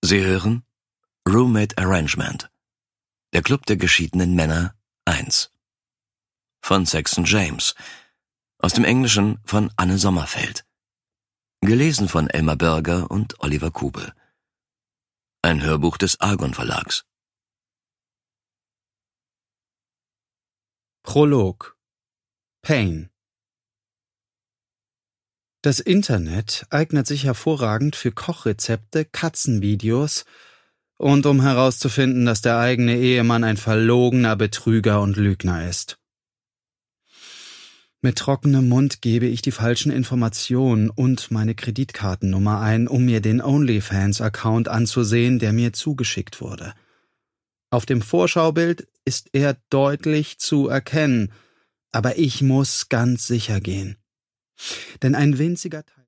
Sie hören Roommate Arrangement, der Club der geschiedenen Männer 1 von Saxon James, aus dem Englischen von Anne Sommerfeld, gelesen von Elmar Börger und Oliver Kubel. Ein Hörbuch des Argon Verlags. Prolog. Pain. Das Internet eignet sich hervorragend für Kochrezepte, Katzenvideos und um herauszufinden, dass der eigene Ehemann ein verlogener Betrüger und Lügner ist. Mit trockenem Mund gebe ich die falschen Informationen und meine Kreditkartennummer ein, um mir den OnlyFans-Account anzusehen, der mir zugeschickt wurde. Auf dem Vorschaubild ist er deutlich zu erkennen, aber ich muss ganz sicher gehen. Denn ein winziger Teil